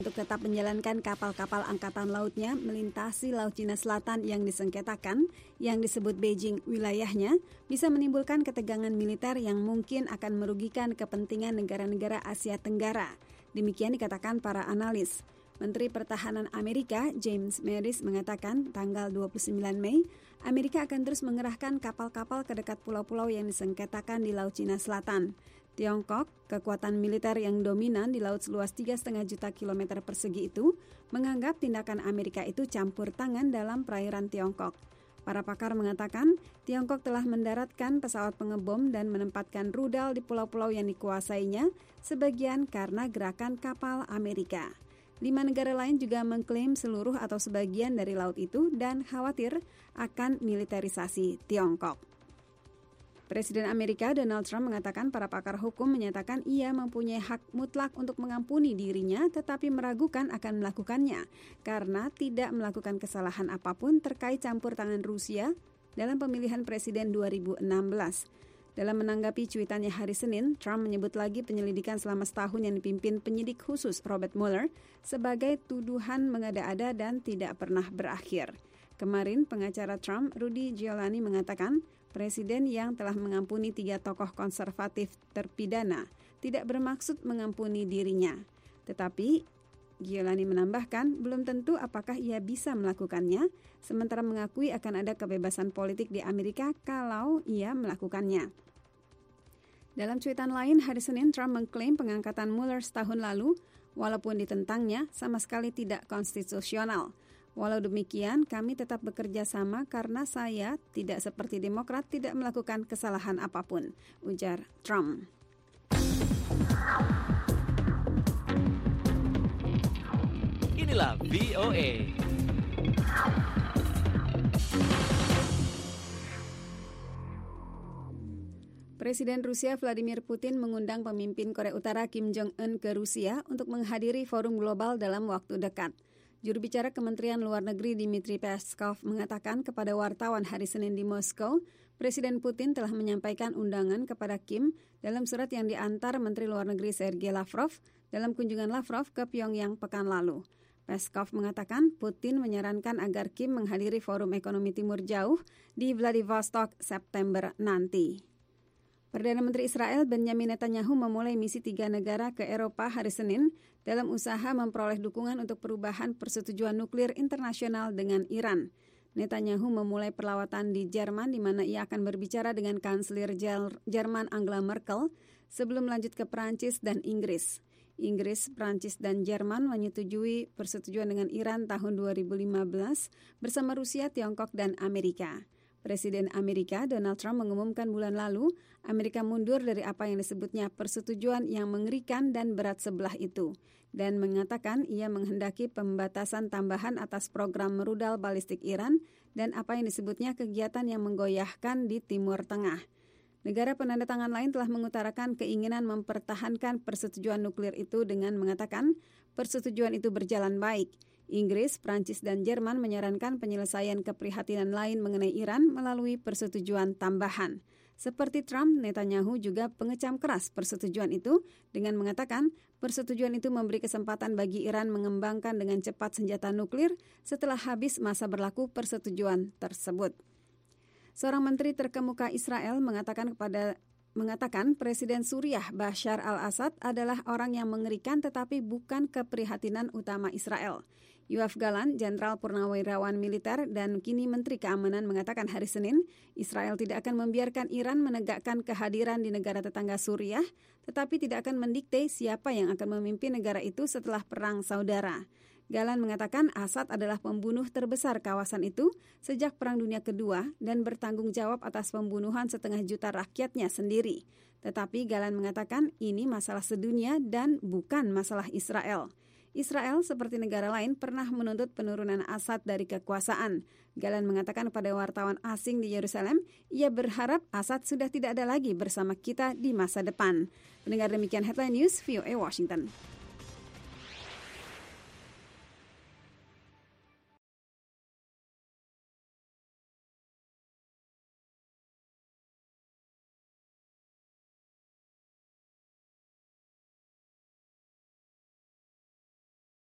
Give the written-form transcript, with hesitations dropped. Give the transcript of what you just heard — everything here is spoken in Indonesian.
untuk tetap menjalankan kapal-kapal angkatan lautnya melintasi Laut Cina Selatan yang disengketakan, yang disebut Beijing wilayahnya, bisa menimbulkan ketegangan militer yang mungkin akan merugikan kepentingan negara-negara Asia Tenggara. Demikian dikatakan para analis. Menteri Pertahanan Amerika James Mattis mengatakan tanggal 29 Mei, Amerika akan terus mengerahkan kapal-kapal ke dekat pulau-pulau yang disengketakan di Laut Cina Selatan. Tiongkok, kekuatan militer yang dominan di laut seluas 3,5 juta kilometer persegi itu, menganggap tindakan Amerika itu campur tangan dalam perairan Tiongkok. Para pakar mengatakan, Tiongkok telah mendaratkan pesawat pengebom dan menempatkan rudal di pulau-pulau yang dikuasainya, sebagian karena gerakan kapal Amerika. 5 negara lain juga mengklaim seluruh atau sebagian dari laut itu dan khawatir akan militerisasi Tiongkok. Presiden Amerika Donald Trump mengatakan para pakar hukum menyatakan ia mempunyai hak mutlak untuk mengampuni dirinya tetapi meragukan akan melakukannya karena tidak melakukan kesalahan apapun terkait campur tangan Rusia dalam pemilihan presiden 2016. Dalam menanggapi cuitannya hari Senin, Trump menyebut lagi penyelidikan selama setahun yang dipimpin penyidik khusus Robert Mueller sebagai tuduhan mengada-ada dan tidak pernah berakhir. Kemarin, pengacara Trump, Rudy Giuliani, mengatakan presiden yang telah mengampuni 3 tokoh konservatif terpidana tidak bermaksud mengampuni dirinya. Tetapi, Giuliani menambahkan belum tentu apakah ia bisa melakukannya, sementara mengakui akan ada kebebasan politik di Amerika kalau ia melakukannya. Dalam cuitan lain, hari Senin Trump mengklaim pengangkatan Mueller setahun lalu, walaupun ditentangnya, sama sekali tidak konstitusional. Walau demikian, kami tetap bekerja sama karena saya, tidak seperti Demokrat, tidak melakukan kesalahan apapun, ujar Trump. Inilah VOA. Presiden Rusia Vladimir Putin mengundang pemimpin Korea Utara Kim Jong-un ke Rusia untuk menghadiri forum global dalam waktu dekat. Juru bicara Kementerian Luar Negeri Dmitry Peskov mengatakan kepada wartawan hari Senin di Moskow, Presiden Putin telah menyampaikan undangan kepada Kim dalam surat yang diantar Menteri Luar Negeri Sergei Lavrov dalam kunjungan Lavrov ke Pyongyang pekan lalu. Peskov mengatakan Putin menyarankan agar Kim menghadiri Forum Ekonomi Timur Jauh di Vladivostok September nanti. Perdana Menteri Israel Benjamin Netanyahu memulai misi 3 negara ke Eropa hari Senin dalam usaha memperoleh dukungan untuk perubahan persetujuan nuklir internasional dengan Iran. Netanyahu memulai perlawatan di Jerman di mana ia akan berbicara dengan Kanselir Jerman Angela Merkel sebelum lanjut ke Prancis dan Inggris. Inggris, Prancis, dan Jerman menyetujui persetujuan dengan Iran tahun 2015 bersama Rusia, Tiongkok, dan Amerika. Presiden Amerika Donald Trump mengumumkan bulan lalu Amerika mundur dari apa yang disebutnya persetujuan yang mengerikan dan berat sebelah itu dan mengatakan ia menghendaki pembatasan tambahan atas program rudal balistik Iran dan apa yang disebutnya kegiatan yang menggoyahkan di Timur Tengah. Negara penandatangan lain telah mengutarakan keinginan mempertahankan persetujuan nuklir itu dengan mengatakan persetujuan itu berjalan baik. Inggris, Prancis, dan Jerman menyarankan penyelesaian keprihatinan lain mengenai Iran melalui persetujuan tambahan. Seperti Trump, Netanyahu juga pengecam keras persetujuan itu dengan mengatakan persetujuan itu memberi kesempatan bagi Iran mengembangkan dengan cepat senjata nuklir setelah habis masa berlaku persetujuan tersebut. Seorang menteri terkemuka Israel mengatakan Presiden Suriah Bashar al-Assad adalah orang yang mengerikan tetapi bukan keprihatinan utama Israel. Yoav Gallant, Jenderal Purnawirawan Militer dan kini Menteri Keamanan mengatakan hari Senin, Israel tidak akan membiarkan Iran menegakkan kehadiran di negara tetangga Suriah, tetapi tidak akan mendikte siapa yang akan memimpin negara itu setelah perang saudara. Gallant mengatakan Assad adalah pembunuh terbesar kawasan itu sejak Perang Dunia Kedua dan bertanggung jawab atas pembunuhan 500.000 rakyatnya sendiri. Tetapi Gallant mengatakan ini masalah sedunia dan bukan masalah Israel. Israel seperti negara lain pernah menuntut penurunan Assad dari kekuasaan. Gallant mengatakan pada wartawan asing di Yerusalem, ia berharap Assad sudah tidak ada lagi bersama kita di masa depan. Pendengar demikian Headline News, VOA Washington.